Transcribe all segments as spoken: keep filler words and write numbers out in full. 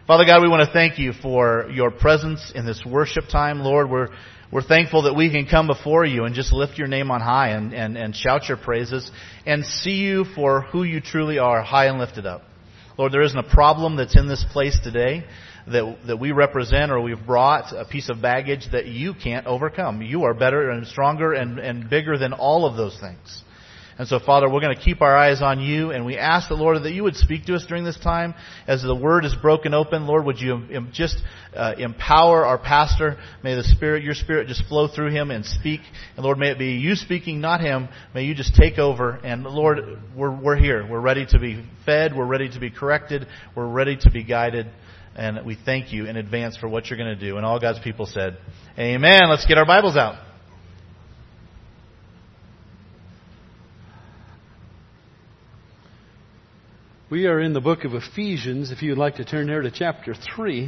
Father God, we want to thank you for your presence in this worship time, Lord. We're we're thankful that we can come before you and just lift your name on high and, and, and shout your praises and see you for who you truly are, high and lifted up. Lord, there isn't a problem that's in this place today that that we represent or we've brought, a piece of baggage that you can't overcome. You are better and stronger and, and bigger than all of those things. And so, Father, we're going to keep our eyes on you, and we ask the Lord that you would speak to us during this time. As the Word is broken open, Lord, would you just uh, empower our pastor? May the Spirit, your Spirit, just flow through him and speak. And Lord, may it be you speaking, not him. May you just take over. And Lord, we're, we're here. We're ready to be fed. We're ready to be corrected. We're ready to be guided. And we thank you in advance for what you're going to do. And all God's people said, amen. Let's get our Bibles out. We are in the book of Ephesians, if you'd like to turn there to chapter three.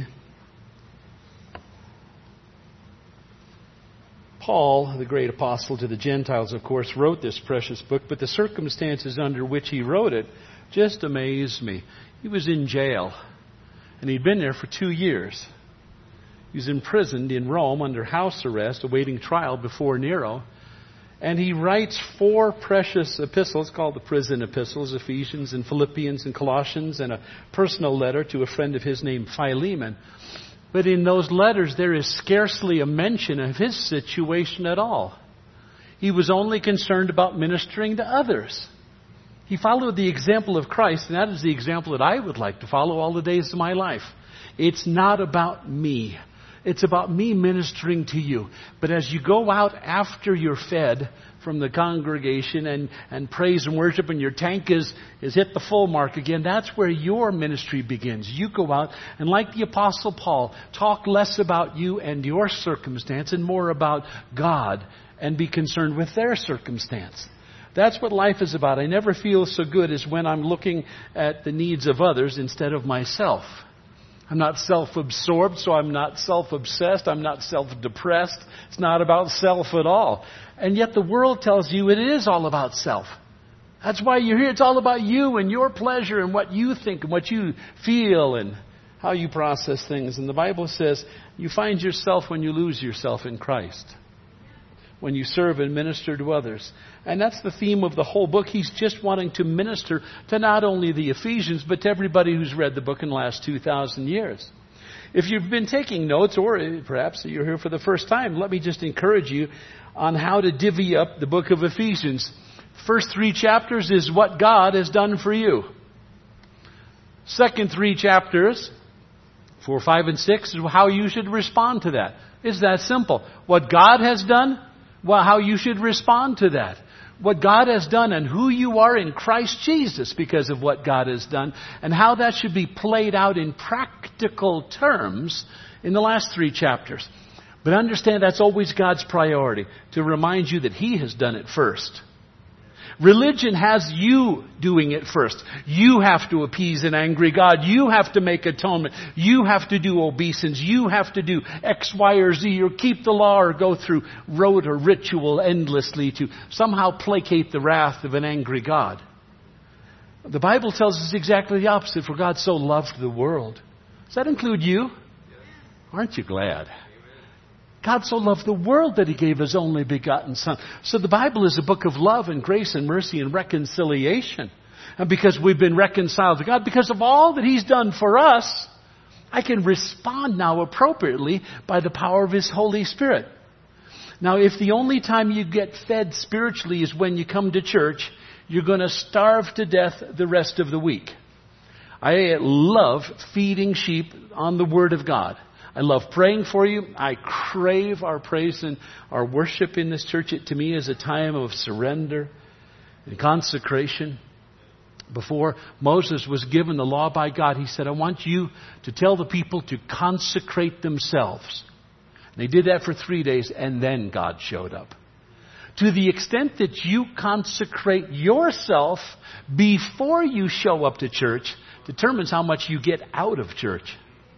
Paul, the great apostle to the Gentiles, of course, wrote this precious book, but the circumstances under which he wrote it just amazed me. He was in jail, and he'd been there for two years. He was imprisoned in Rome under house arrest, awaiting trial before Nero. And he writes four precious epistles called the prison epistles, Ephesians and Philippians and Colossians, and a personal letter to a friend of his named Philemon. But in those letters, there is scarcely a mention of his situation at all. He was only concerned about ministering to others. He followed the example of Christ, and that is the example that I would like to follow all the days of my life. It's not about me. It's about me ministering to you. But as you go out after you're fed from the congregation and, and praise and worship and your tank is, is hit the full mark again, that's where your ministry begins. You go out and, like the Apostle Paul, talk less about you and your circumstance and more about God and be concerned with their circumstance. That's what life is about. I never feel so good as when I'm looking at the needs of others instead of myself. I'm not self-absorbed, so I'm not self-obsessed. I'm not self-depressed. It's not about self at all. And yet the world tells you it is all about self. That's why you're here. It's all about you and your pleasure and what you think and what you feel and how you process things. And the Bible says you find yourself when you lose yourself in Christ, when you serve and minister to others. And that's the theme of the whole book. He's just wanting to minister to not only the Ephesians, but to everybody who's read the book in the last two thousand years. If you've been taking notes, or perhaps you're here for the first time, let me just encourage you on how to divvy up the book of Ephesians. First three chapters is what God has done for you. Second three chapters, four, five, and six, is how you should respond to that. It's that simple. What God has done, well, how you should respond to that. What God has done and who you are in Christ Jesus because of what God has done, and how that should be played out in practical terms in the last three chapters. But understand that's always God's priority, to remind you that He has done it first. Religion has you doing it first. You have to appease an angry God. You have to make atonement. You have to do obeisance. You have to do X, Y, or Z, or keep the law, or go through rote or ritual endlessly to somehow placate the wrath of an angry God. The Bible tells us exactly the opposite. For God so loved the world. Does that include you? Aren't you glad? God so loved the world that He gave His only begotten Son. So the Bible is a book of love and grace and mercy and reconciliation. And because we've been reconciled to God, because of all that He's done for us, I can respond now appropriately by the power of His Holy Spirit. Now, if the only time you get fed spiritually is when you come to church, you're going to starve to death the rest of the week. I love feeding sheep on the Word of God. I love praying for you. I crave our praise and our worship in this church. It to me is a time of surrender and consecration. Before Moses was given the law by God, he said, I want you to tell the people to consecrate themselves. And they did that for three days, and then God showed up. To the extent that you consecrate yourself before you show up to church determines how much you get out of church.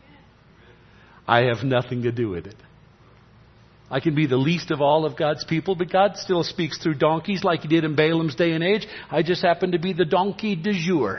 I have nothing to do with it. I can be the least of all of God's people, but God still speaks through donkeys like He did in Balaam's day and age. I just happen to be the donkey du jour.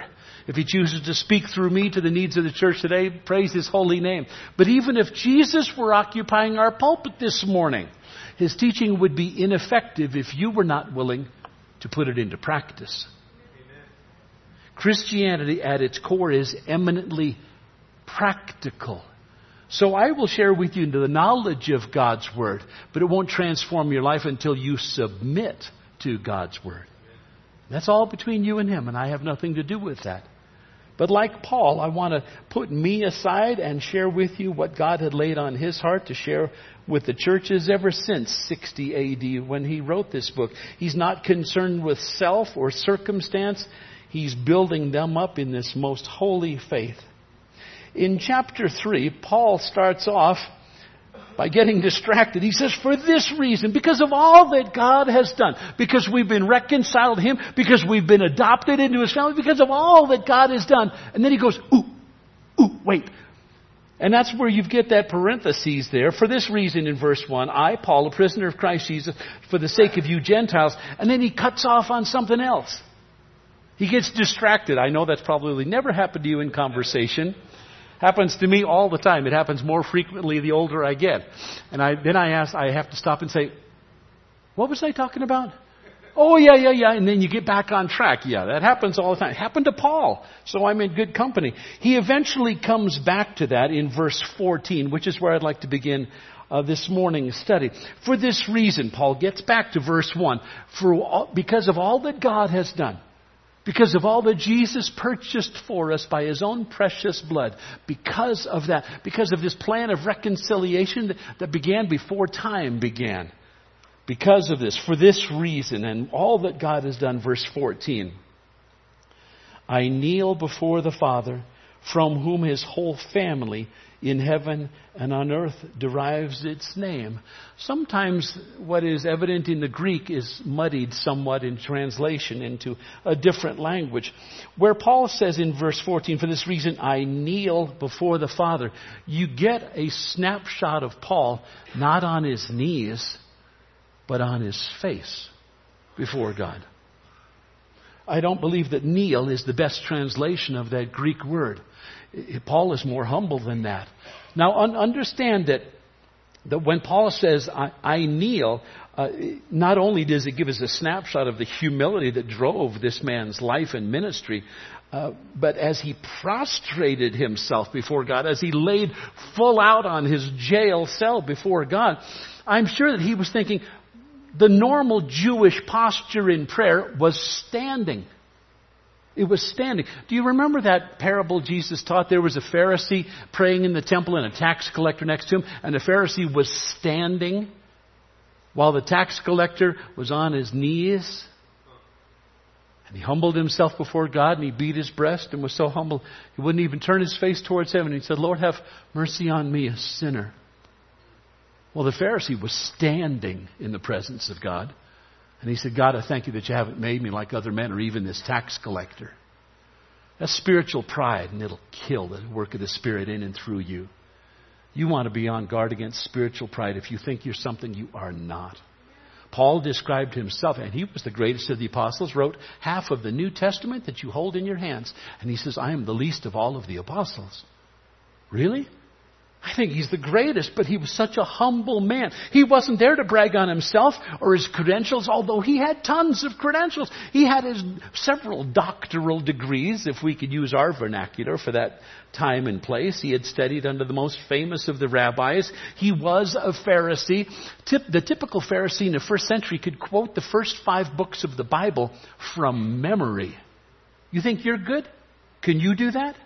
If He chooses to speak through me to the needs of the church today, praise His holy name. But even if Jesus were occupying our pulpit this morning, His teaching would be ineffective if you were not willing to put it into practice. Amen. Christianity at its core is eminently practical. So I will share with you the knowledge of God's Word, but it won't transform your life until you submit to God's Word. That's all between you and Him, and I have nothing to do with that. But like Paul, I want to put me aside and share with you what God had laid on His heart to share with the churches ever since sixty A D when He wrote this book. He's not concerned with self or circumstance. He's building them up in this most holy faith. In chapter three, Paul starts off by getting distracted. He says, for this reason, because of all that God has done, because we've been reconciled to Him, because we've been adopted into His family, because of all that God has done. And then he goes, ooh, ooh, wait. And that's where you get that parentheses there. For this reason in verse one, I, Paul, a prisoner of Christ Jesus, for the sake of you Gentiles. And then he cuts off on something else. He gets distracted. I know that's probably never happened to you in conversation. Happens to me all the time. It happens more frequently the older I get. And I, then I ask, I have to stop and say, what was I talking about? Oh, yeah, yeah, yeah. And then you get back on track. Yeah, that happens all the time. It happened to Paul. So I'm in good company. He eventually comes back to that in verse fourteen, which is where I'd like to begin uh, this morning's study. For this reason, Paul gets back to verse one. For all, because of all that God has done. Because of all that Jesus purchased for us by His own precious blood. Because of that. Because of this plan of reconciliation that, that began before time began. Because of this. For this reason and all that God has done. Verse fourteen. I kneel before the Father, from whom His whole family in heaven and on earth derives its name. Sometimes what is evident in the Greek is muddied somewhat in translation into a different language. Where Paul says in verse fourteen, for this reason I kneel before the Father, you get a snapshot of Paul not on his knees, but on his face before God. I don't believe that kneel is the best translation of that Greek word. Paul is more humble than that. Now, un- understand that, that when Paul says, I, I kneel, uh, not only does it give us a snapshot of the humility that drove this man's life and ministry, uh, but as he prostrated himself before God, as he laid full out on his jail cell before God, I'm sure that he was thinking, the normal Jewish posture in prayer was standing. It was standing. Do you remember that parable Jesus taught? There was a Pharisee praying in the temple and a tax collector next to him. And the Pharisee was standing while the tax collector was on his knees. And he humbled himself before God and he beat his breast and was so humble he wouldn't even turn his face towards heaven. He said, Lord, have mercy on me, a sinner. Well, the Pharisee was standing in the presence of God. And he said, God, I thank you that you haven't made me like other men or even this tax collector. That's spiritual pride, and it'll kill the work of the Spirit in and through you. You want to be on guard against spiritual pride. If you think you're something you are not. Paul described himself, and he was the greatest of the apostles, wrote half of the New Testament that you hold in your hands. And he says, I am the least of all of the apostles. Really? I think he's the greatest, but he was such a humble man. He wasn't there to brag on himself or his credentials, although he had tons of credentials. He had his several doctoral degrees, if we could use our vernacular for that time and place. He had studied under the most famous of the rabbis. He was a Pharisee. Tip, the typical Pharisee in the first century could quote the first five books of the Bible from memory. You think you're good? Can you do that?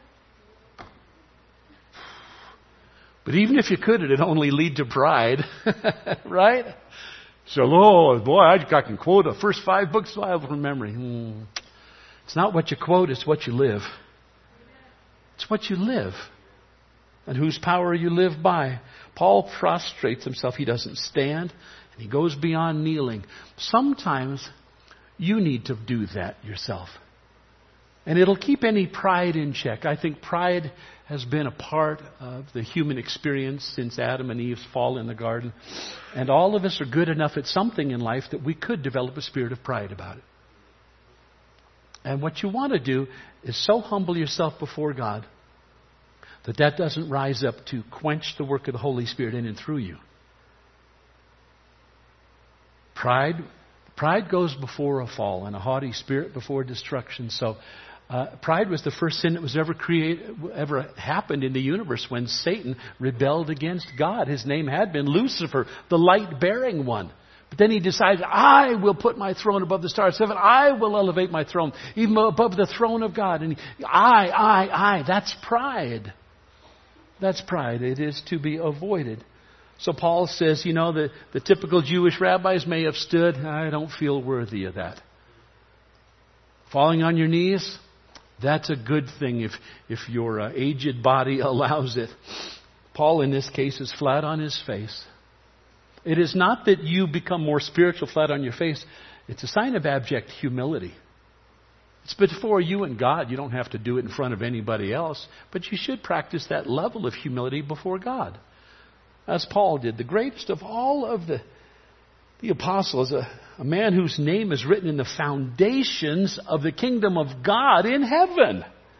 But even if you could, it'd only lead to pride. Right? So, oh, boy, I can quote the first five books of the Bible from memory. Hmm. It's not what you quote, it's what you live. It's what you live. And whose power you live by. Paul prostrates himself. He doesn't stand. And he goes beyond kneeling. Sometimes you need to do that yourself. And it'll keep any pride in check. I think pride has been a part of the human experience since Adam and Eve's fall in the garden. And all of us are good enough at something in life that we could develop a spirit of pride about it. And what you want to do is so humble yourself before God that that doesn't rise up to quench the work of the Holy Spirit in and through you. Pride, pride goes before a fall, and a haughty spirit before destruction. So, uh, pride was the first sin that was ever created, ever happened in the universe when Satan rebelled against God. His name had been Lucifer, the light-bearing one. But then he decided, I will put my throne above the stars of heaven. I will elevate my throne even above the throne of God. And he, I, I, I. That's pride. That's pride. It is to be avoided. So Paul says, you know, the, the typical Jewish rabbis may have stood. I don't feel worthy of that. Falling on your knees, that's a good thing if, if your uh, aged body allows it. Paul, in this case, is flat on his face. It is not that you become more spiritual flat on your face. It's a sign of abject humility. It's before you and God. You don't have to do it in front of anybody else. But you should practice that level of humility before God. As Paul did. The greatest of all of the, the apostles, a, a man whose name is written in the foundations of the kingdom of God in heaven.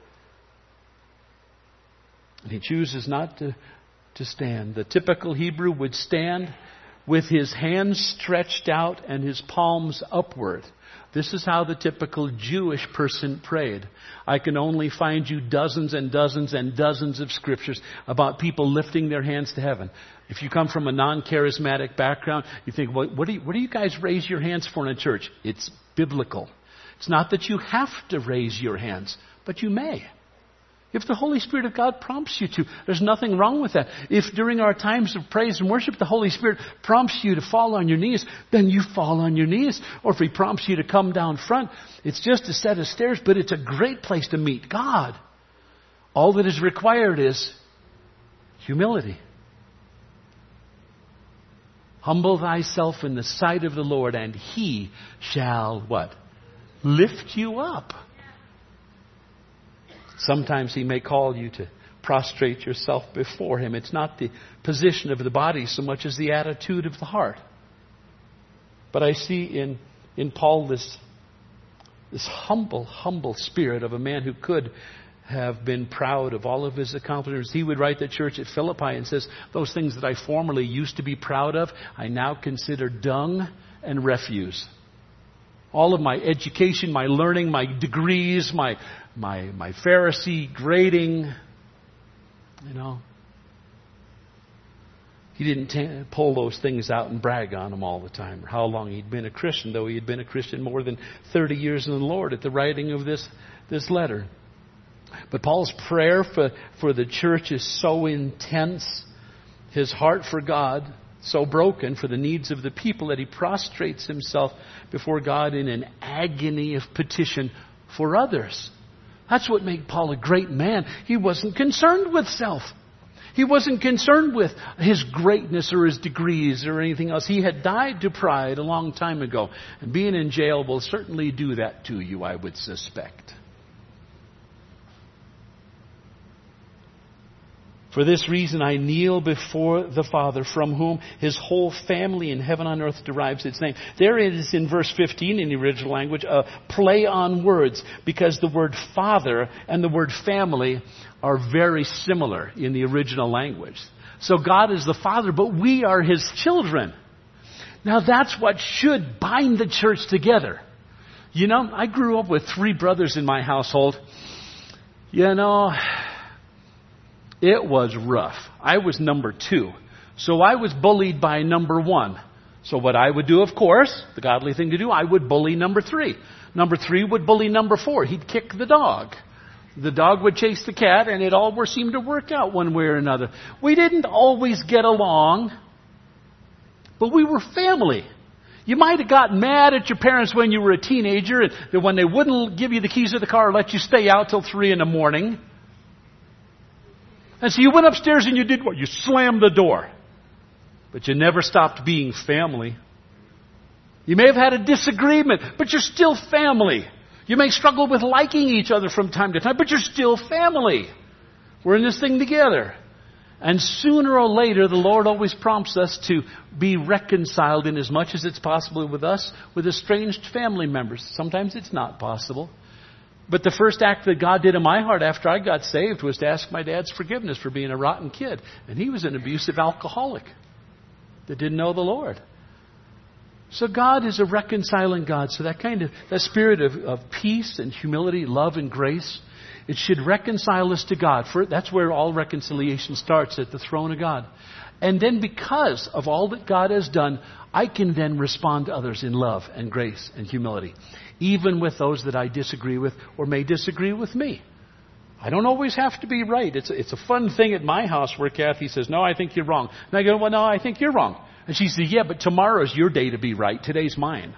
And he chooses not to, to stand. The typical Hebrew would stand with his hands stretched out and his palms upward. This is how the typical Jewish person prayed. I can only find you dozens and dozens and dozens of scriptures about people lifting their hands to heaven. If you come from a non-charismatic background, you think, well, what do you, what do you guys raise your hands for in a church? It's biblical. It's not that you have to raise your hands, but you may. If the Holy Spirit of God prompts you to, there's nothing wrong with that. If during our times of praise and worship, the Holy Spirit prompts you to fall on your knees, then you fall on your knees. Or if He prompts you to come down front, it's just a set of stairs, but it's a great place to meet God. All that is required is humility. Humble thyself in the sight of the Lord, and He shall what? Lift you up. Sometimes He may call you to prostrate yourself before Him. It's not the position of the body so much as the attitude of the heart. But I see in, in Paul this, this humble, humble spirit of a man who could have been proud of all of his accomplishments. He would write the church at Philippi and says, those things that I formerly used to be proud of, I now consider dung and refuse. All of my education, my learning, my degrees, my my my Pharisee grading, you know. He didn't t- pull those things out and brag on them all the time, or how long he'd been a Christian, though he had been a Christian more than thirty years in the Lord at the writing of this, this letter. But Paul's prayer for, for the church is so intense, his heart for God so broken for the needs of the people, that he prostrates himself before God in an agony of petition for others. That's what made Paul a great man. He wasn't concerned with self. He wasn't concerned with his greatness or his degrees or anything else. He had died to pride a long time ago. And being in jail will certainly do that to you, I would suspect. For this reason I kneel before the Father, from whom His whole family in heaven and earth derives its name. There it is in verse fifteen in the original language, a play on words, because the word Father and the word family are very similar in the original language. So God is the Father, but we are His children. Now that's what should bind the church together. You know, I grew up with three brothers in my household. You know, it was rough. I was number two. So I was bullied by number one. So what I would do, of course, the godly thing to do, I would bully number three. Number three would bully number four. He'd kick the dog. The dog would chase the cat, and it all seemed to work out one way or another. We didn't always get along, but we were family. You might have gotten mad at your parents when you were a teenager, and when they wouldn't give you the keys to the car or let you stay out till three in the morning. And so you went upstairs and you did what? You slammed the door. But you never stopped being family. You may have had a disagreement, but you're still family. You may struggle with liking each other from time to time, but you're still family. We're in this thing together. And sooner or later, the Lord always prompts us to be reconciled in as much as it's possible with us, with estranged family members. Sometimes it's not possible. But the first act that God did in my heart after I got saved was to ask my dad's forgiveness for being a rotten kid. And he was an abusive alcoholic that didn't know the Lord. So God is a reconciling God. So that kind of, that spirit of, of peace and humility, love and grace, it should reconcile us to God. For, that's where all reconciliation starts, at the throne of God. And then because of all that God has done, I can then respond to others in love and grace and humility, even with those that I disagree with or may disagree with me. I don't always have to be right. It's a, it's a fun thing at my house where Kathy says, no, I think you're wrong. And I go, well, no, I think you're wrong. And she says, yeah, but tomorrow's your day to be right. Today's mine.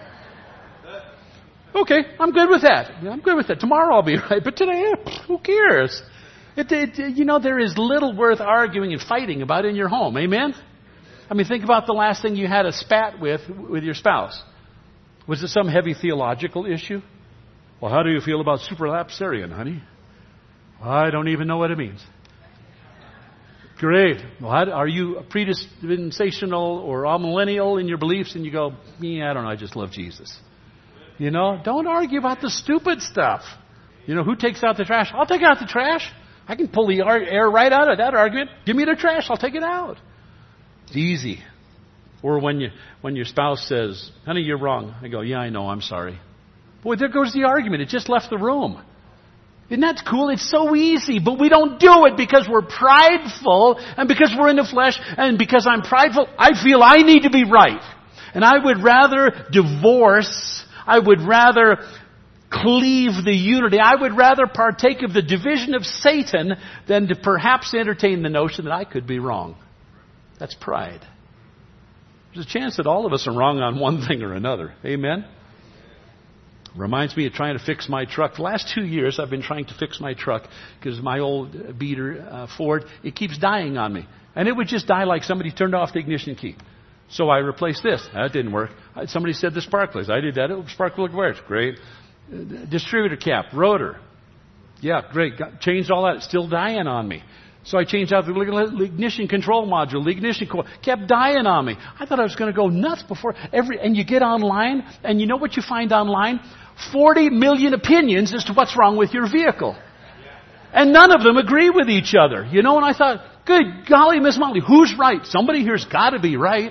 Okay, I'm good with that. I'm good with that. Tomorrow I'll be right, but today, who cares? It, it, you know, there is little worth arguing and fighting about in your home. Amen? I mean, think about the last thing you had a spat with, with your spouse. Was it some heavy theological issue? Well, how do you feel about superlapsarian, honey? Well, I don't even know what it means. Great. Well, how, are you predispensational or amillennial in your beliefs? And you go, yeah, I don't know, I just love Jesus. You know, don't argue about the stupid stuff. You know, who takes out the trash? I'll take out the trash. I can pull the air right out of that argument. Give me the trash, I'll take it out. It's easy. Or when you when your spouse says, honey, you're wrong. I go, yeah, I know, I'm sorry. Boy, there goes the argument. It just left the room. Isn't that cool? It's so easy, but we don't do it because we're prideful and because we're in the flesh, and because I'm prideful, I feel I need to be right. And I would rather divorce, I would rather cleave the unity, I would rather partake of the division of Satan than to perhaps entertain the notion that I could be wrong. That's pride. There's a chance that all of us are wrong on one thing or another. Amen? Reminds me of trying to fix my truck. The last two years I've been trying to fix my truck because my old beater uh, Ford, it keeps dying on me. And it would just die like somebody turned off the ignition key. So I replaced this. That didn't work. Somebody said the spark plugs. I did that. The spark plug works. Great. Distributor cap, rotor. Yeah, great. Got, changed all that. It's still dying on me. So I changed out the ignition control module. The ignition coil kept dying on me. I thought I was going to go nuts before every. And you get online, and you know what you find online? Forty million opinions as to what's wrong with your vehicle, and none of them agree with each other. You know, and I thought, good golly, Miss Molly, who's right? Somebody here's got to be right.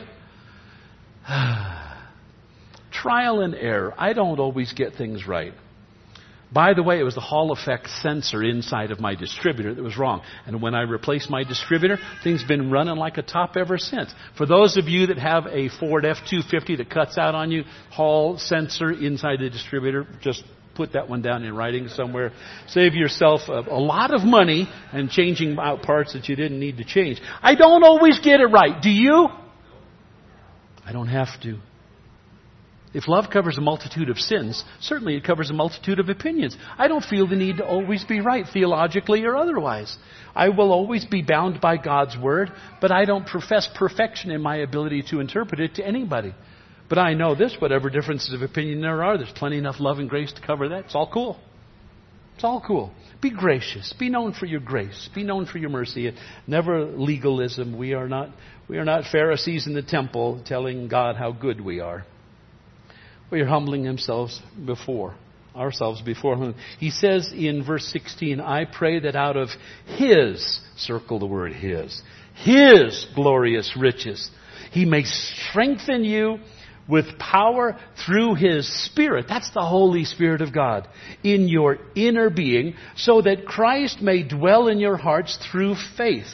Trial and error. I don't always get things right. By the way, it was the Hall effect sensor inside of my distributor that was wrong. And when I replaced my distributor, things have been running like a top ever since. For those of you that have a Ford F two fifty that cuts out on you, Hall sensor inside the distributor, just put that one down in writing somewhere. Save yourself a, a lot of money and changing out parts that you didn't need to change. I don't always get it right. Do you? I don't have to. If love covers a multitude of sins, certainly it covers a multitude of opinions. I don't feel the need to always be right, theologically or otherwise. I will always be bound by God's Word, but I don't profess perfection in my ability to interpret it to anybody. But I know this, whatever differences of opinion there are, there's plenty enough love and grace to cover that. It's all cool. It's all cool. Be gracious. Be known for your grace. Be known for your mercy. Never legalism. We are not, we are not Pharisees in the temple telling God how good we are. We are humbling themselves before ourselves before Him. He says in verse sixteen, I pray that out of His, circle the word His, His glorious riches, He may strengthen you with power through His Spirit. That's the Holy Spirit of God in your inner being, so that Christ may dwell in your hearts through faith.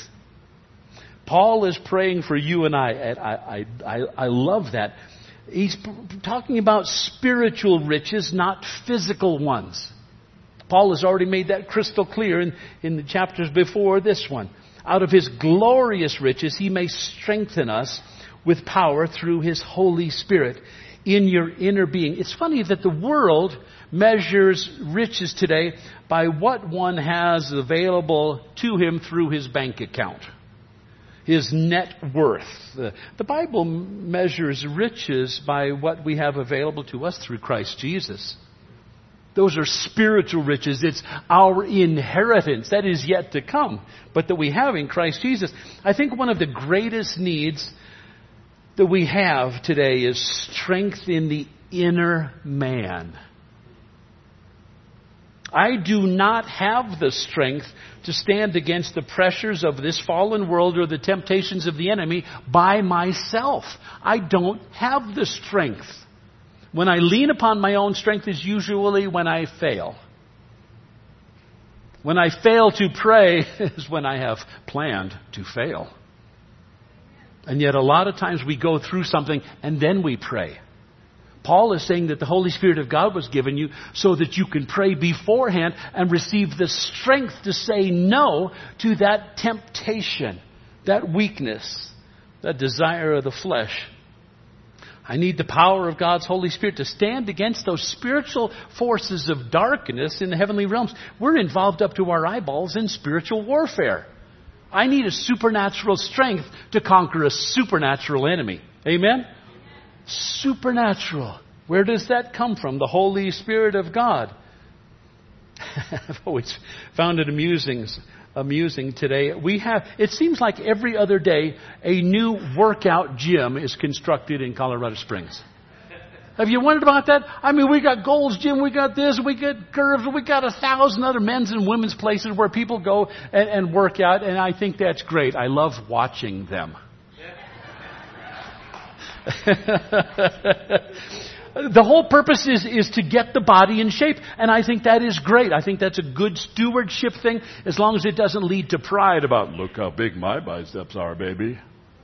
Paul is praying for you and I. And I, I, I, I love that. He's talking about spiritual riches, not physical ones. Paul has already made that crystal clear in, in the chapters before this one. Out of His glorious riches, He may strengthen us with power through His Holy Spirit in your inner being. It's funny that the world measures riches today by what one has available to him through his bank account. His net worth. The, the Bible measures riches by what we have available to us through Christ Jesus. Those are spiritual riches. It's our inheritance that is yet to come, but that we have in Christ Jesus. I think one of the greatest needs that we have today is strength in the inner man. I do not have the strength to stand against the pressures of this fallen world or the temptations of the enemy by myself. I don't have the strength. When I lean upon my own strength is usually when I fail. When I fail to pray is when I have planned to fail. And yet a lot of times we go through something and then we pray. Paul is saying that the Holy Spirit of God was given you so that you can pray beforehand and receive the strength to say no to that temptation, that weakness, that desire of the flesh. I need the power of God's Holy Spirit to stand against those spiritual forces of darkness in the heavenly realms. We're involved up to our eyeballs in spiritual warfare. I need a supernatural strength to conquer a supernatural enemy. Amen? Supernatural. Where does that come from? The Holy Spirit of God. I've always found it amusing, amusing today. We have, it seems like every other day, a new workout gym is constructed in Colorado Springs. Have you wondered about that? I mean, we got Gold's Gym, we got this, we got Curves, we got a thousand other men's and women's places where people go and, and work out, and I think that's great. I love watching them. The whole purpose is, is to get the body in shape, and I think that is great. I think that's a good stewardship thing, as long as it doesn't lead to pride about, look how big my biceps are, baby.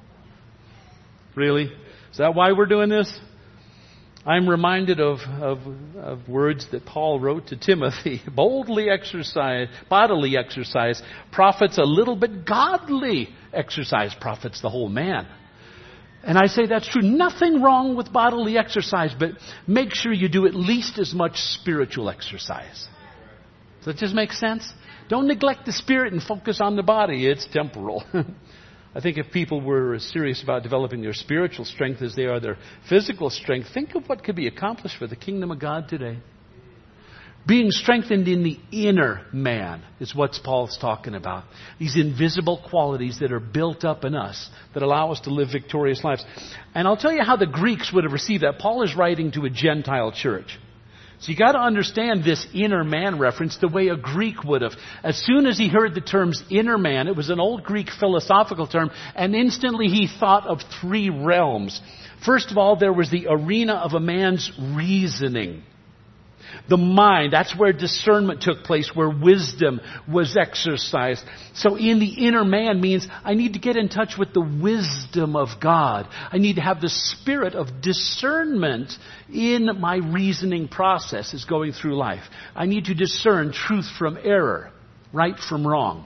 Really? Is that why we're doing this? I'm reminded of, of, of words that Paul wrote to Timothy. Boldly exercise, bodily exercise, profits a little, but godly exercise profits the whole man. And I say that's true. Nothing wrong with bodily exercise, but make sure you do at least as much spiritual exercise. Does that just make sense? Don't neglect the spirit and focus on the body. It's temporal. I think if people were as serious about developing their spiritual strength as they are their physical strength, think of what could be accomplished for the kingdom of God today. Being strengthened in the inner man is what Paul's talking about. These invisible qualities that are built up in us that allow us to live victorious lives. And I'll tell you how the Greeks would have received that. Paul is writing to a Gentile church. So you got to understand this inner man reference the way a Greek would have. As soon as he heard the terms inner man, it was an old Greek philosophical term, and instantly he thought of three realms. First of all, there was the arena of a man's reasoning. The mind, that's where discernment took place, where wisdom was exercised. So in the inner man means I need to get in touch with the wisdom of God. I need to have the spirit of discernment in my reasoning process as going through life. I need to discern truth from error, right from wrong.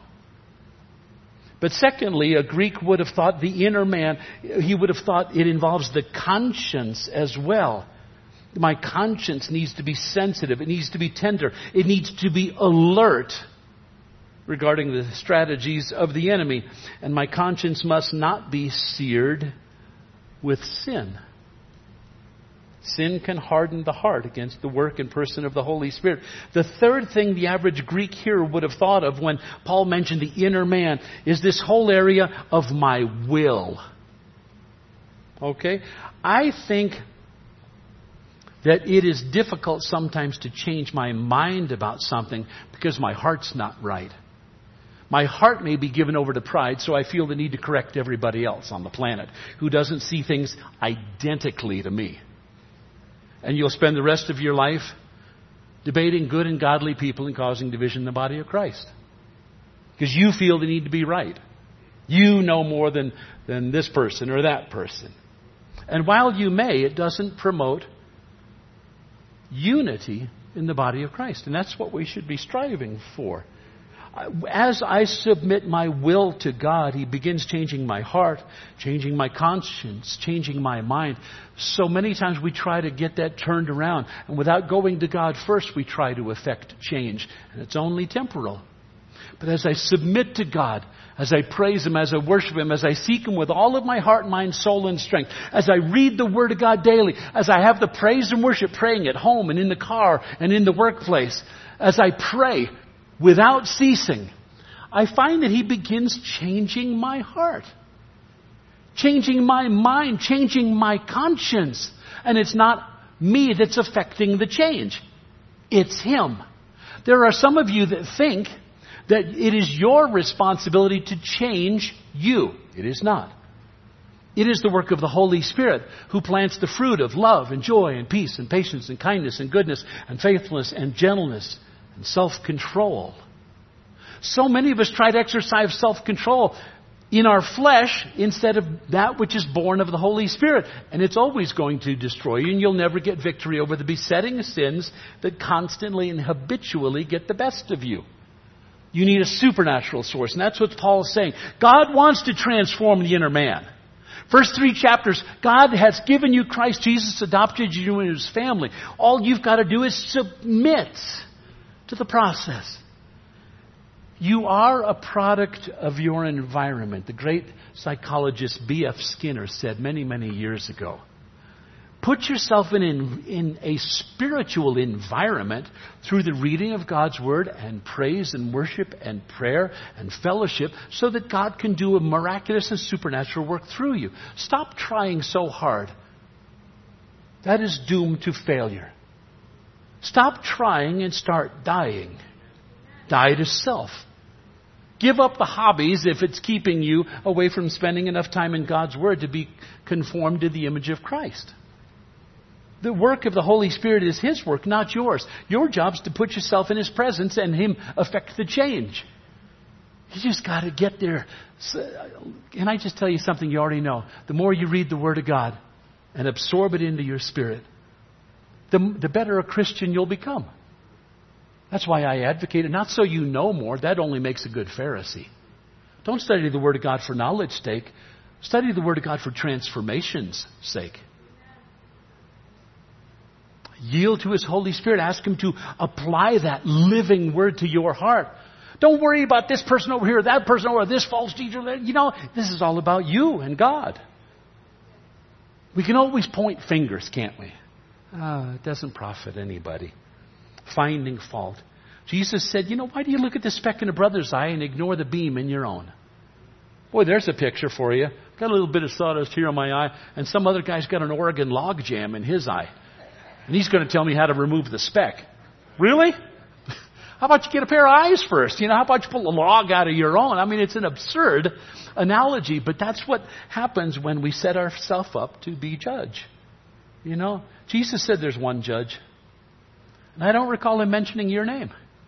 But secondly, a Greek would have thought the inner man, he would have thought it involves the conscience as well. My conscience needs to be sensitive. It needs to be tender. It needs to be alert regarding the strategies of the enemy. And my conscience must not be seared with sin. Sin can harden the heart against the work and person of the Holy Spirit. The third thing the average Greek hearer would have thought of when Paul mentioned the inner man is this whole area of my will. Okay? I think that it is difficult sometimes to change my mind about something because my heart's not right. My heart may be given over to pride, so I feel the need to correct everybody else on the planet who doesn't see things identically to me. And you'll spend the rest of your life debating good and godly people and causing division in the body of Christ. Because you feel the need to be right. You know more than, than this person or that person. And while you may, it doesn't promote unity in the body of Christ. And that's what we should be striving for. As I submit my will to God, He begins changing my heart, changing my conscience, changing my mind. So many times we try to get that turned around. And without going to God first, we try to effect change. And it's only temporal. But as I submit to God, as I praise Him, as I worship Him, as I seek Him with all of my heart, mind, soul, and strength, as I read the Word of God daily, as I have the praise and worship praying at home and in the car and in the workplace, as I pray without ceasing, I find that He begins changing my heart, changing my mind, changing my conscience. And it's not me that's affecting the change. It's Him. There are some of you that think that it is your responsibility to change you. It is not. It is the work of the Holy Spirit who plants the fruit of love and joy and peace and patience and kindness and goodness and faithfulness and gentleness and self-control. So many of us try to exercise self-control in our flesh instead of that which is born of the Holy Spirit. And it's always going to destroy you, and you'll never get victory over the besetting sins that constantly and habitually get the best of you. You need a supernatural source, and that's what Paul is saying. God wants to transform the inner man. First three chapters, God has given you Christ Jesus, adopted you into His family. All you've got to do is submit to the process. You are a product of your environment. The great psychologist B F Skinner said many, many years ago, put yourself in, in, in a spiritual environment through the reading of God's Word and praise and worship and prayer and fellowship so that God can do a miraculous and supernatural work through you. Stop trying so hard. That is doomed to failure. Stop trying and start dying. Die to self. Give up the hobbies if it's keeping you away from spending enough time in God's Word to be conformed to the image of Christ. The work of the Holy Spirit is His work, not yours. Your job is to put yourself in His presence and Him affect the change. You just got to get there. Can I just tell you something you already know? The more you read the Word of God and absorb it into your spirit, the, the better a Christian you'll become. That's why I advocate it. Not so you know more. That only makes a good Pharisee. Don't study the Word of God for knowledge's sake. Study the Word of God for transformation's sake. Yield to His Holy Spirit. Ask Him to apply that living Word to your heart. Don't worry about this person over here, that person over there, this false teacher. You know, this is all about you and God. We can always point fingers, can't we? Oh, it doesn't profit anybody. Finding fault. Jesus said, you know, why do you look at the speck in a brother's eye and ignore the beam in your own? Boy, there's a picture for you. Got a little bit of sawdust here on my eye, and some other guy's got an Oregon log jam in his eye. And he's going to tell me how to remove the speck. Really? How about you get a pair of eyes first? You know, how about you pull a log out of your own? I mean, it's an absurd analogy, but that's what happens when we set ourselves up to be judge. You know, Jesus said there's one judge. And I don't recall Him mentioning your name.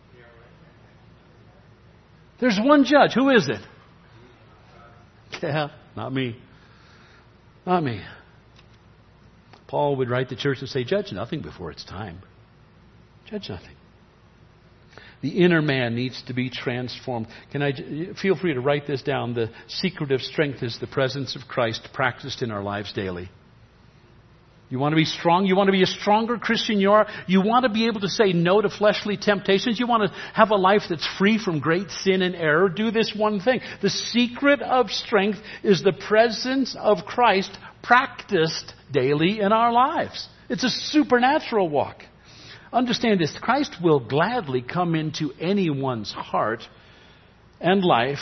There's one judge. Who is it? Yeah, not me. Not me. Paul would write the church and say, judge nothing before it's time. Judge nothing. The inner man needs to be transformed. Can I feel free to write this down? The secret of strength is the presence of Christ practiced in our lives daily. You want to be strong? You want to be a stronger Christian you are? You want to be able to say no to fleshly temptations? You want to have a life that's free from great sin and error? Do this one thing. The secret of strength is the presence of Christ practiced daily in our lives. It's a supernatural walk. Understand this. Christ will gladly come into anyone's heart and life,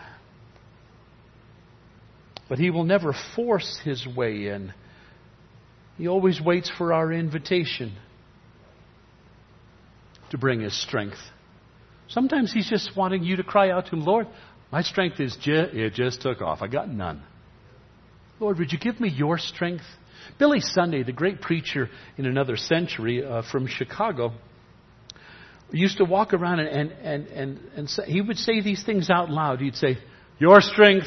but He will never force His way in. He always waits for our invitation to bring His strength. Sometimes He's just wanting you to cry out to Him, Lord, my strength is just, it just took off. I got none. Lord, would you give me your strength? Billy Sunday, the great preacher in another century uh, from Chicago, used to walk around and, and, and, and, and say, he would say these things out loud. He'd say, your strength,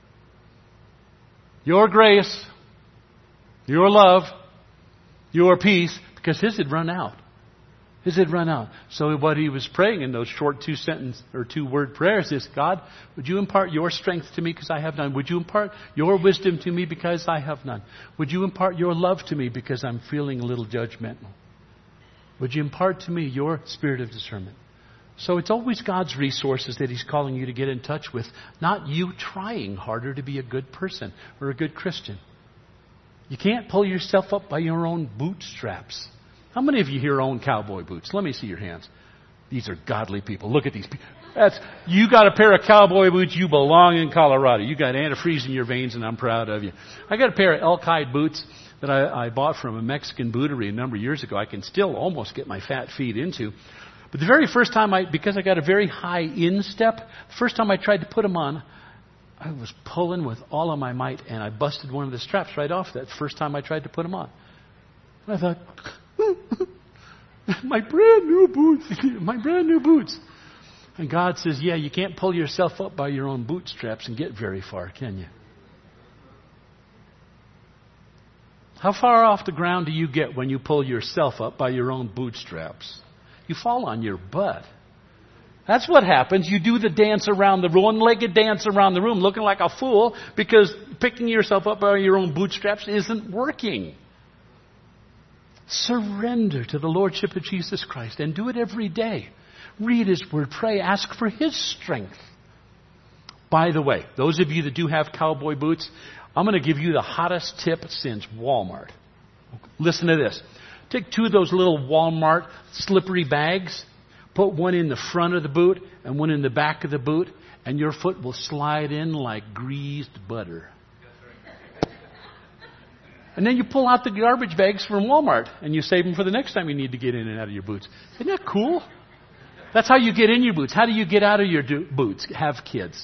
your grace, your love, your peace, because his had run out. His had run out. So what he was praying in those short two sentence or two word prayers is, God, would you impart your strength to me because I have none? Would you impart your wisdom to me because I have none? Would you impart your love to me because I'm feeling a little judgmental? Would you impart to me your spirit of discernment? So it's always God's resources that He's calling you to get in touch with, not you trying harder to be a good person or a good Christian. You can't pull yourself up by your own bootstraps. How many of you here own cowboy boots? Let me see your hands. These are godly people. Look at these people. That's, you got a pair of cowboy boots, you belong in Colorado. You got antifreeze in your veins, and I'm proud of you. I got a pair of elk hide boots that I, I bought from a Mexican bootery a number of years ago. I can still almost get my fat feet into. But the very first time I, because I got a very high instep, the first time I tried to put them on, I was pulling with all of my might, and I busted one of the straps right off that first time I tried to put them on. And I thought, my brand new boots, my brand new boots. And God says, yeah, you can't pull yourself up by your own bootstraps and get very far, can you? How far off the ground do you get when you pull yourself up by your own bootstraps? You fall on your butt. That's what happens. You do the dance around the one-legged dance around the room looking like a fool because picking yourself up by your own bootstraps isn't working. Surrender to the Lordship of Jesus Christ and do it every day. Read His Word, pray, ask for His strength. By the way, those of you that do have cowboy boots, I'm going to give you the hottest tip since Walmart. Listen to this. Take two of those little Walmart slippery bags, put one in the front of the boot and one in the back of the boot, and your foot will slide in like greased butter. And then you pull out the garbage bags from Walmart and you save them for the next time you need to get in and out of your boots. Isn't that cool? That's how you get in your boots. How do you get out of your do- boots? Have kids.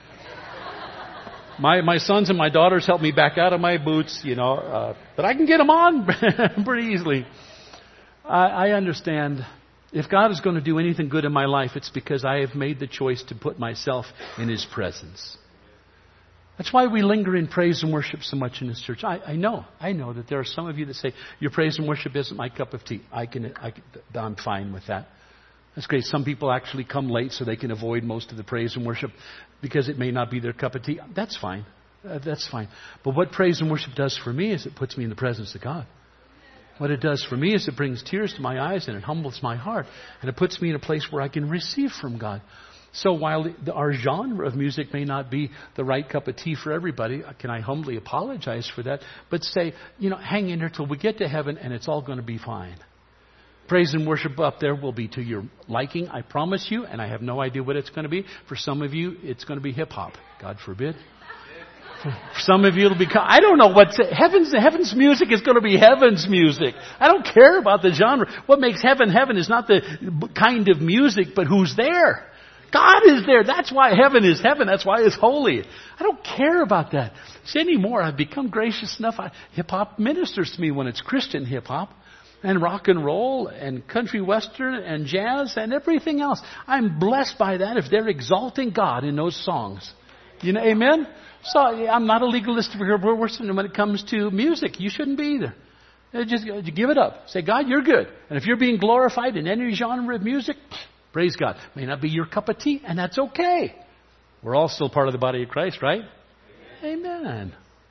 My my sons and my daughters help me back out of my boots, you know, uh, but I can get them on pretty easily. I, I understand. If God is going to do anything good in my life, it's because I have made the choice to put myself in His presence. That's why we linger in praise and worship so much in this church. I, I know, I know that there are some of you that say, your praise and worship isn't my cup of tea. I can, I can, I'm fine with that. That's great. Some people actually come late so they can avoid most of the praise and worship because it may not be their cup of tea. That's fine. Uh, that's fine. But what praise and worship does for me is it puts me in the presence of God. What it does for me is it brings tears to my eyes and it humbles my heart. And it puts me in a place where I can receive from God. So while the, our genre of music may not be the right cup of tea for everybody, can I humbly apologize for that? But say, you know, hang in there till we get to heaven and it's all going to be fine. Praise and worship up there will be to your liking, I promise you, and I have no idea what it's going to be. For some of you, it's going to be hip-hop. God forbid. For some of you, it'll be... I don't know what... Heaven's, heaven's music is going to be heaven's music. I don't care about the genre. What makes heaven heaven is not the kind of music, but who's there. God is there. That's why heaven is heaven. That's why it's holy. I don't care about that. See, anymore, I've become gracious enough. I, hip-hop ministers to me when it's Christian hip-hop. And rock and roll and country western and jazz and everything else. I'm blessed by that if they're exalting God in those songs. You know, amen? So I'm not a legalist when it comes to music. You shouldn't be either. Just give it up. Say, God, you're good. And if you're being glorified in any genre of music, praise God. May not be your cup of tea, and that's okay. We're all still part of the body of Christ, right? Amen. Amen.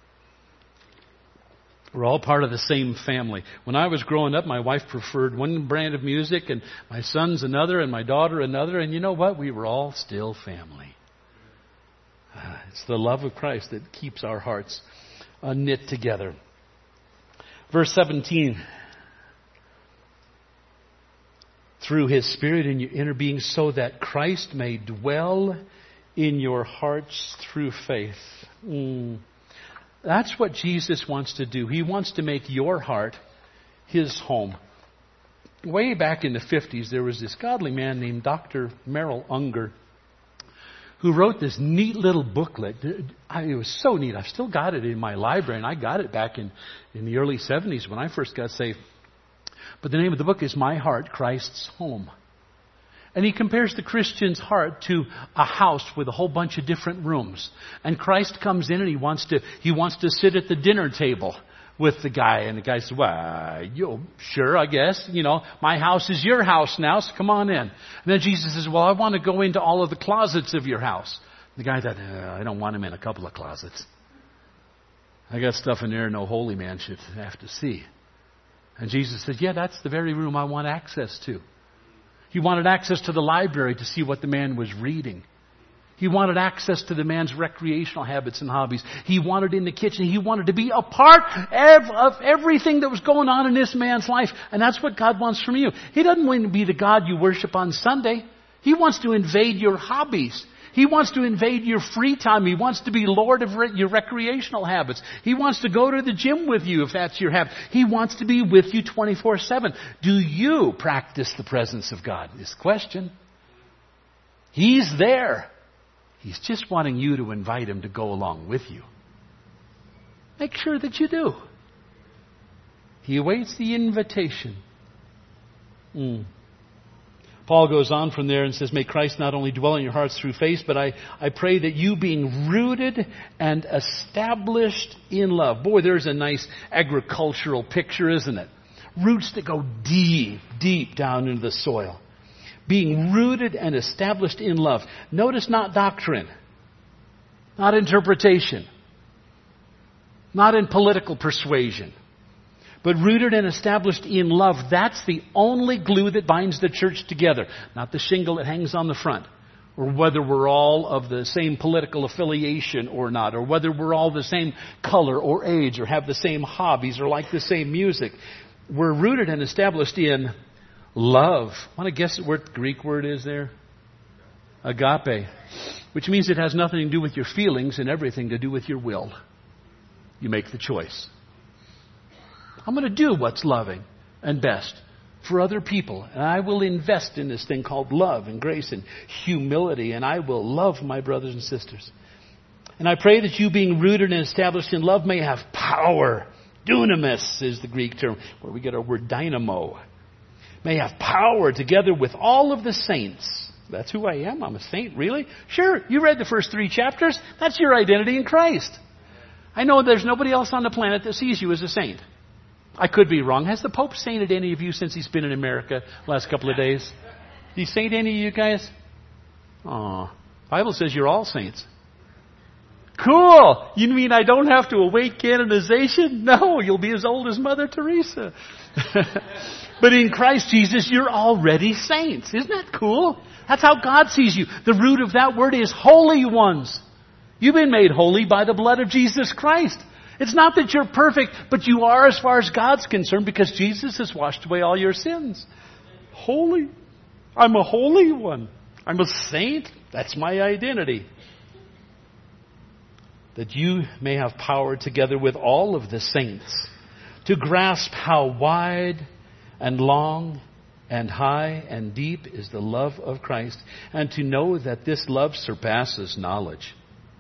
We're all part of the same family. When I was growing up, my wife preferred one brand of music, and my son's another, and my daughter another. And you know what? We were all still family. Uh, it's the love of Christ that keeps our hearts uh, knit together. Verse seventeen. Through His Spirit in your inner being, so that Christ may dwell in your hearts through faith. Mm. That's what Jesus wants to do. He wants to make your heart His home. Way back in the fifties, there was this godly man named Doctor Merrill Unger who wrote this neat little booklet. It was so neat. I've still got it in my library, and I got it back in, in the early seventies when I first got saved. But the name of the book is My Heart, Christ's Home. And he compares the Christian's heart to a house with a whole bunch of different rooms. And Christ comes in and he wants to he wants to sit at the dinner table with the guy. And the guy says, well, you sure, I guess. You know, my house is your house now, so come on in. And then Jesus says, well, I want to go into all of the closets of your house. The guy said, uh, I don't want him in a couple of closets. I got stuff in there no holy man should have to see. And Jesus said, yeah, that's the very room I want access to. He wanted access to the library to see what the man was reading. He wanted access to the man's recreational habits and hobbies. He wanted in the kitchen. He wanted to be a part of everything that was going on in this man's life. And that's what God wants from you. He doesn't want to be the God you worship on Sunday. He wants to invade your hobbies. He wants to invade your free time. He wants to be Lord of re- your recreational habits. He wants to go to the gym with you if that's your habit. He wants to be with you twenty-four seven. Do you practice the presence of God? Is the question. He's there. He's just wanting you to invite Him to go along with you. Make sure that you do. He awaits the invitation. Mm. Paul goes on from there and says, may Christ not only dwell in your hearts through faith, but I, I pray that you being rooted and established in love. Boy, there's a nice agricultural picture, isn't it? Roots that go deep, deep down into the soil. Being rooted and established in love. Notice not doctrine, not interpretation, not in political persuasion, but rooted and established in love. That's the only glue that binds the church together. Not the shingle that hangs on the front, or whether we're all of the same political affiliation or not, or whether we're all the same color or age, or have the same hobbies, or like the same music. We're rooted and established in love. Want to guess what the Greek word is there? Agape. Which means it has nothing to do with your feelings and everything to do with your will. You make the choice. I'm going to do what's loving and best for other people. And I will invest in this thing called love and grace and humility. And I will love my brothers and sisters. And I pray that you, being rooted and established in love, may have power. Dunamis is the Greek term where we get our word dynamo. May have power together with all of the saints. That's who I am. I'm a saint, really? Sure, you read the first three chapters. That's your identity in Christ. I know there's nobody else on the planet that sees you as a saint. I could be wrong. Has the Pope sainted any of you since he's been in America the last couple of days? Did he saint any of you guys? Aw. The Bible says you're all saints. Cool! You mean I don't have to await canonization? No, you'll be as old as Mother Teresa. But in Christ Jesus, you're already saints. Isn't that cool? That's how God sees you. The root of that word is holy ones. You've been made holy by the blood of Jesus Christ. It's not that you're perfect, but you are as far as God's concerned because Jesus has washed away all your sins. Holy. I'm a holy one. I'm a saint. That's my identity. That you may have power together with all of the saints to grasp how wide and long and high and deep is the love of Christ, and to know that this love surpasses knowledge.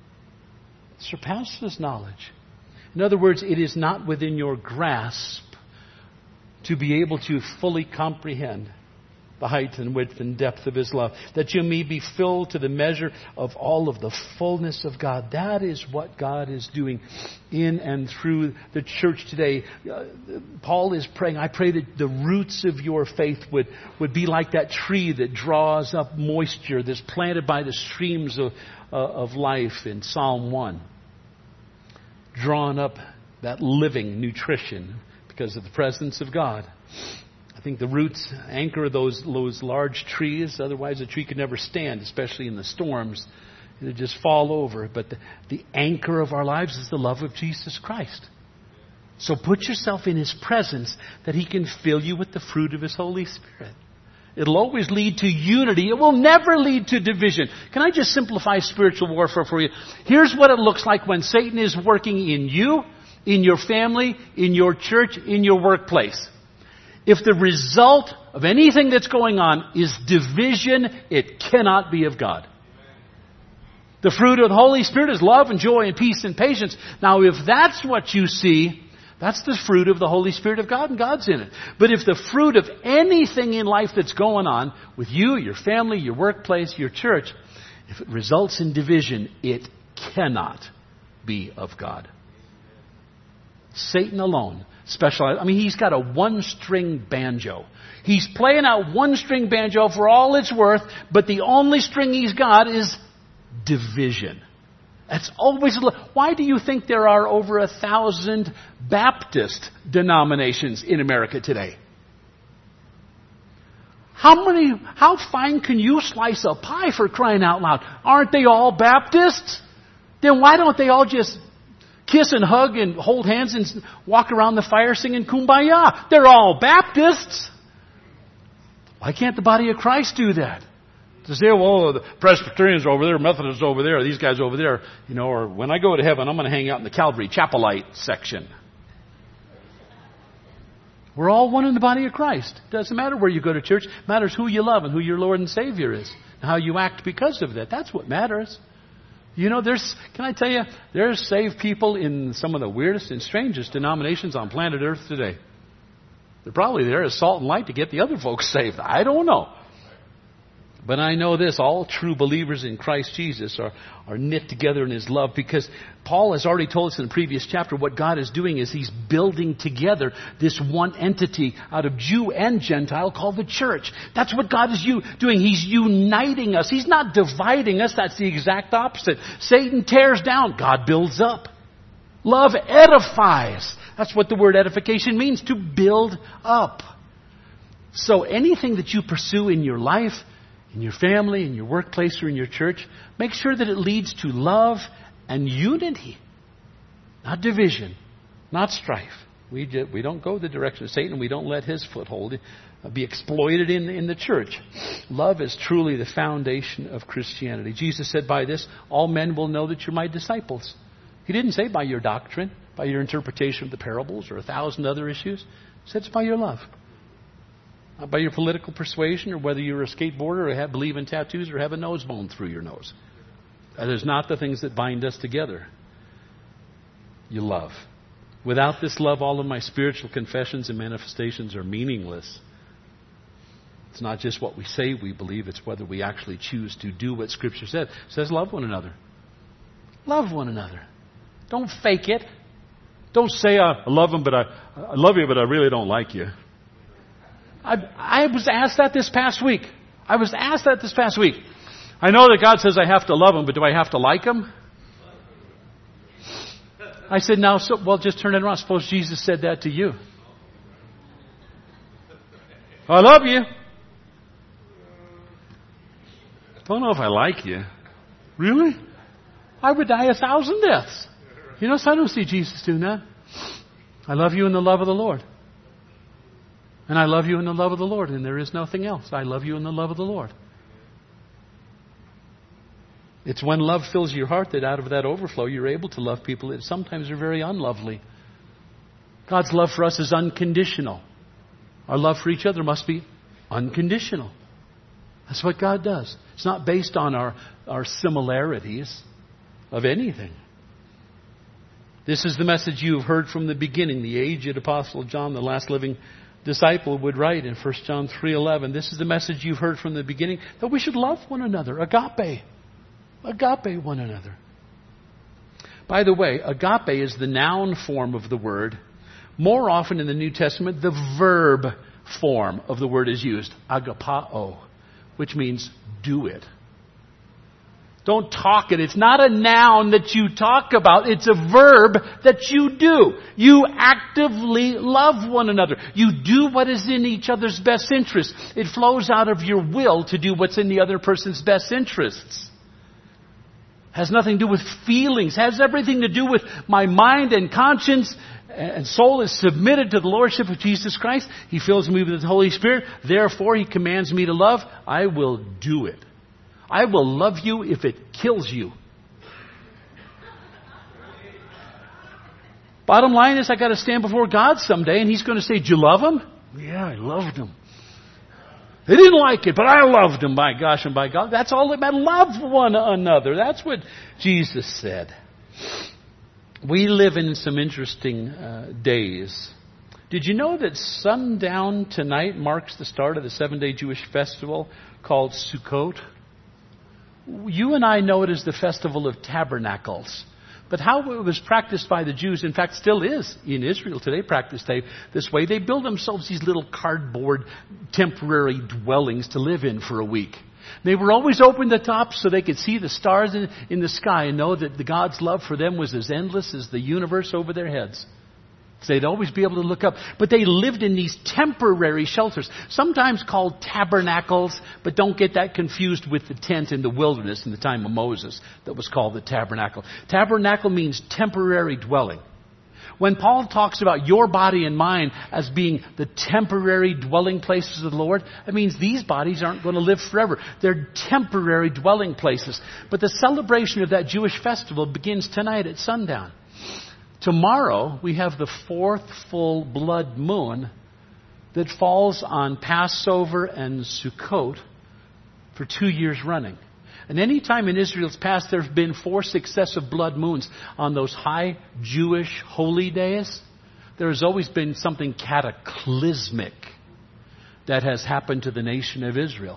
It surpasses knowledge. In other words, it is not within your grasp to be able to fully comprehend the height and width and depth of His love, that you may be filled to the measure of all of the fullness of God. That is what God is doing in and through the church today. Uh, Paul is praying, I pray that the roots of your faith would, would be like that tree that draws up moisture that's planted by the streams of, uh, of life in Psalm one. Drawn up that living nutrition because of the presence of God. I think the roots anchor those, those large trees. Otherwise, a tree could never stand, especially in the storms. It would just fall over. But the, the anchor of our lives is the love of Jesus Christ. So put yourself in His presence that He can fill you with the fruit of His Holy Spirit. It'll always lead to unity. It will never lead to division. Can I just simplify spiritual warfare for you? Here's what it looks like when Satan is working in you, in your family, in your church, in your workplace. If the result of anything that's going on is division, it cannot be of God. The fruit of the Holy Spirit is love and joy and peace and patience. Now, if that's what you see, that's the fruit of the Holy Spirit of God, and God's in it. But if the fruit of anything in life that's going on with you, your family, your workplace, your church, if it results in division, it cannot be of God. Satan alone specializes. I mean, he's got a one-string banjo. He's playing out one-string banjo for all it's worth, but the only string he's got is division. That's always. Why do you think there are over a thousand Baptist denominations in America today? How many? How fine can you slice a pie, for crying out loud? Aren't they all Baptists? Then why don't they all just kiss and hug and hold hands and walk around the fire singing Kumbaya? They're all Baptists. Why can't the body of Christ do that? To say, well, the Presbyterians are over there, Methodists are over there, these guys over there, you know, or when I go to heaven, I'm going to hang out in the Calvary Chapelite section. We're all one in the body of Christ. It doesn't matter where you go to church. It matters who you love and who your Lord and Savior is. And how you act because of that. That's what matters. You know, there's, can I tell you, there's saved people in some of the weirdest and strangest denominations on planet Earth today. They're probably there as salt and light to get the other folks saved. I don't know. But I know this, all true believers in Christ Jesus are, are knit together in His love, because Paul has already told us in the previous chapter what God is doing is He's building together this one entity out of Jew and Gentile called the church. That's what God is doing. He's uniting us. He's not dividing us. That's the exact opposite. Satan tears down. God builds up. Love edifies. That's what the word edification means, to build up. So anything that you pursue in your life, in your family, in your workplace, or in your church, make sure that it leads to love and unity. Not division, not strife. We, just, we don't go the direction of Satan. We don't let his foothold be exploited in, in the church. Love is truly the foundation of Christianity. Jesus said, by this, all men will know that you're my disciples. He didn't say by your doctrine, by your interpretation of the parables, or a thousand other issues. He said it's by your love. Not by your political persuasion, or whether you're a skateboarder or have, believe in tattoos or have a nose bone through your nose. That is not the things that bind us together. You love. Without this love, all of my spiritual confessions and manifestations are meaningless. It's not just what we say we believe, it's whether we actually choose to do what Scripture says. It says love one another. Love one another. Don't fake it. Don't say, I love them, but I, I love you, but I really don't like you. I, I was asked that this past week. I was asked that this past week. I know that God says I have to love Him, but do I have to like Him? I said, now, so, well, just turn it around. Suppose Jesus said that to you. I love you. Don't know if I like you. Really? I would die a thousand deaths. You know, so I don't see Jesus doing that. I love you in the love of the Lord. And I love you in the love of the Lord, and there is nothing else. I love you in the love of the Lord. It's when love fills your heart that out of that overflow you're able to love people that sometimes are very unlovely. God's love for us is unconditional. Our love for each other must be unconditional. That's what God does. It's not based on our, our similarities of anything. This is the message you have heard from the beginning. The aged Apostle John, the last living disciple, would write in First John three eleven, this is the message you've heard from the beginning, that we should love one another. Agape. Agape one another. By the way, agape is the noun form of the word. More often in the New Testament, the verb form of the word is used. Agapao, which means do it. Don't talk it. It's not a noun that you talk about. It's a verb that you do. You actively love one another. You do what is in each other's best interest. It flows out of your will to do what's in the other person's best interests. Has nothing to do with feelings. Has everything to do with my mind and conscience and soul is submitted to the Lordship of Jesus Christ. He fills me with the Holy Spirit. Therefore, He commands me to love. I will do it. I will love you if it kills you. Bottom line is I got to stand before God someday and He's going to say, did you love Him? Yeah, I loved Him. They didn't like it, but I loved Him, by gosh and by God. That's all that meant. Love one another. That's what Jesus said. We live in some interesting uh, days. Did you know that sundown tonight marks the start of the seven-day Jewish festival called Sukkot? You and I know it as the Festival of Tabernacles. But how it was practiced by the Jews, in fact still is in Israel today, practiced this way. They build themselves these little cardboard temporary dwellings to live in for a week. They were always open the top so they could see the stars in, in the sky and know that the God's love for them was as endless as the universe over their heads. So they'd always be able to look up. But they lived in these temporary shelters, sometimes called tabernacles, but don't get that confused with the tent in the wilderness in the time of Moses that was called the tabernacle. Tabernacle means temporary dwelling. When Paul talks about your body and mine as being the temporary dwelling places of the Lord, it means these bodies aren't going to live forever. They're temporary dwelling places. But the celebration of that Jewish festival begins tonight at sundown. Tomorrow, we have the fourth full blood moon that falls on Passover and Sukkot for two years running. And any time in Israel's past there have been four successive blood moons on those high Jewish holy days, there has always been something cataclysmic that has happened to the nation of Israel.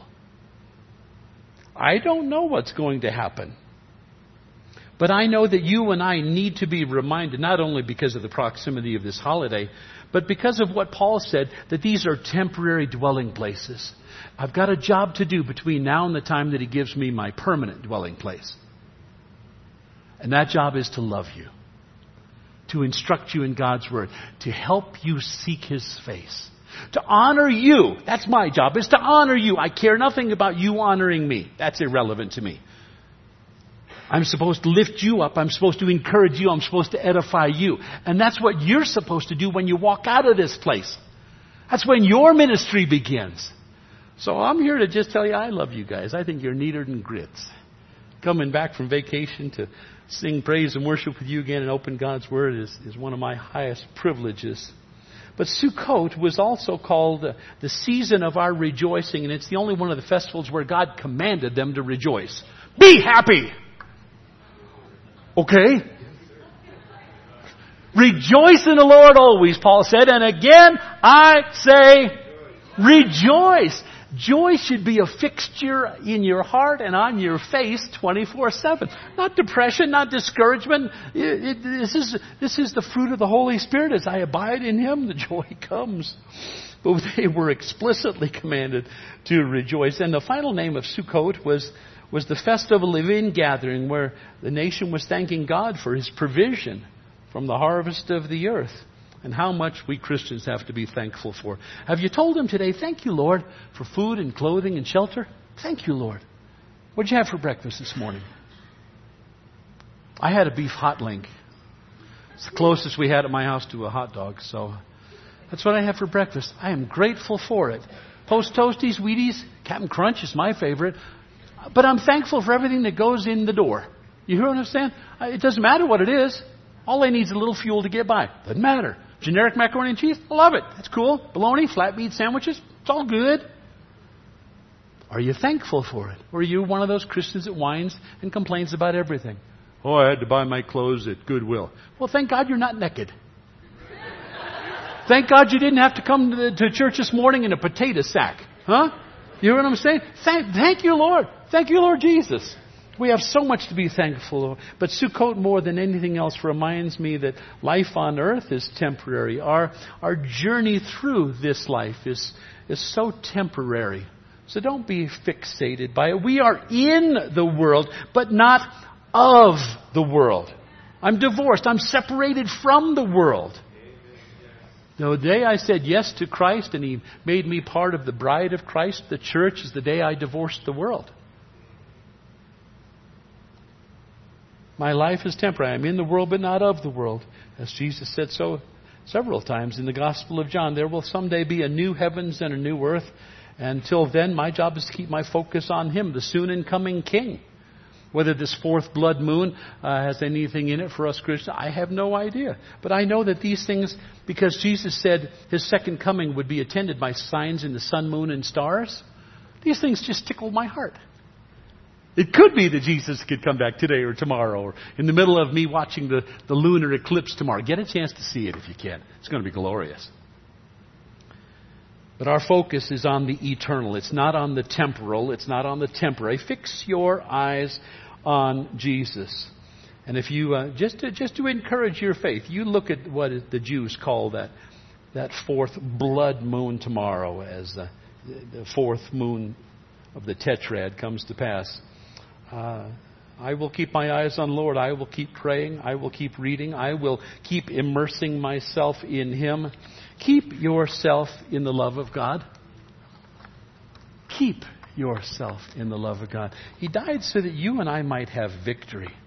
I don't know what's going to happen. But I know that you and I need to be reminded, not only because of the proximity of this holiday, but because of what Paul said, that these are temporary dwelling places. I've got a job to do between now and the time that He gives me my permanent dwelling place. And that job is to love you, to instruct you in God's Word, to help you seek His face, to honor you. That's my job, is to honor you. I care nothing about you honoring me. That's irrelevant to me. I'm supposed to lift you up. I'm supposed to encourage you. I'm supposed to edify you. And that's what you're supposed to do when you walk out of this place. That's when your ministry begins. So I'm here to just tell you I love you guys. I think you're neater than grits. Coming back from vacation to sing praise and worship with you again and open God's Word is, is one of my highest privileges. But Sukkot was also called uh, the season of our rejoicing, and it's the only one of the festivals where God commanded them to rejoice. Be happy! Okay? Rejoice in the Lord always, Paul said. And again, I say, rejoice. Joy should be a fixture in your heart and on your face twenty-four seven. Not depression, not discouragement. It, it, this is, this is the fruit of the Holy Spirit. As I abide in Him, the joy comes. But they were explicitly commanded to rejoice. And the final name of Sukkot was was the festival of ingathering, where the nation was thanking God for His provision from the harvest of the earth. And how much we Christians have to be thankful for. Have you told Him today, thank you, Lord, for food and clothing and shelter? Thank you, Lord. What did you have for breakfast this morning? I had a beef hot link. It's the closest we had at my house to a hot dog, so that's what I had for breakfast. I am grateful for it. Post Toasties, Wheaties, Captain Crunch is my favorite. But I'm thankful for everything that goes in the door. You hear what I'm saying? It doesn't matter what it is. All I need is a little fuel to get by. Doesn't matter. Generic macaroni and cheese? I love it. That's cool. Bologna, flat bean sandwiches? It's all good. Are you thankful for it? Or are you one of those Christians that whines and complains about everything? Oh, I had to buy my clothes at Goodwill. Well, thank God you're not naked. Thank God you didn't have to come to, the, to church this morning in a potato sack. Huh? You hear what I'm saying? Thank, thank you, Lord. Thank you, Lord Jesus. We have so much to be thankful for. But Sukkot, more than anything else, reminds me that life on earth is temporary. Our, our journey through this life is, is so temporary. So don't be fixated by it. We are in the world, but not of the world. I'm divorced. I'm separated from the world. The day I said yes to Christ and He made me part of the bride of Christ, the church, is the day I divorced the world. My life is temporary. I'm in the world, but not of the world. As Jesus said so several times in the Gospel of John, there will someday be a new heavens and a new earth. Until then, my job is to keep my focus on Him, the soon and coming King. Whether this fourth blood moon uh, has anything in it for us Christians, I have no idea. But I know that these things, because Jesus said His second coming would be attended by signs in the sun, moon, and stars, these things just tickle my heart. It could be that Jesus could come back today or tomorrow, or in the middle of me watching the, the lunar eclipse tomorrow. Get a chance to see it if you can. It's going to be glorious. But our focus is on the eternal. It's not on the temporal. It's not on the temporary. Fix your eyes on Jesus. And if you, uh, just, to, just to encourage your faith, you look at what the Jews call that, that fourth blood moon tomorrow, as uh, the fourth moon of the tetrad comes to pass. Uh, I will keep my eyes on the Lord. I will keep praying. I will keep reading. I will keep immersing myself in Him. Keep yourself in the love of God. Keep yourself in the love of God. He died so that you and I might have victory.